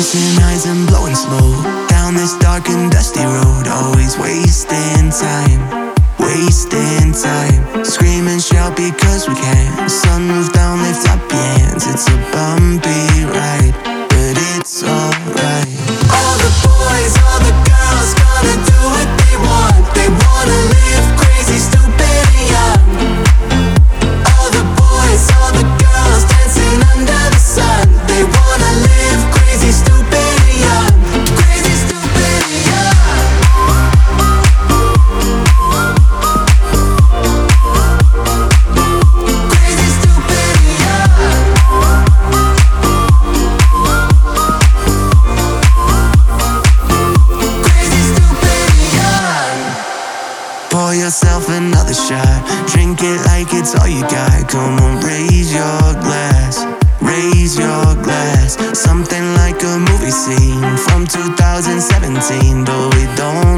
Dancing eyes and blowing smoke down this dark and dusty road. Always wasting time, wasting time. Scream and shout because we can. Sunroof down, lift up your hands. It's a bumpy ride, but it's alright. All the boys, all the girls gonna do what they want. They wanna live crazy, stupid and young. All the boys, all the girls dancing under the sun. They wanna live crazy, stupid and young. Crazy, stupid and young. Crazy, stupid and young. Crazy, stupid and young. Pour yourself another shot. Drink it like it's all you got. Come on, raise your glass, raise your glass. Something like a movie scene from 2017, but we don't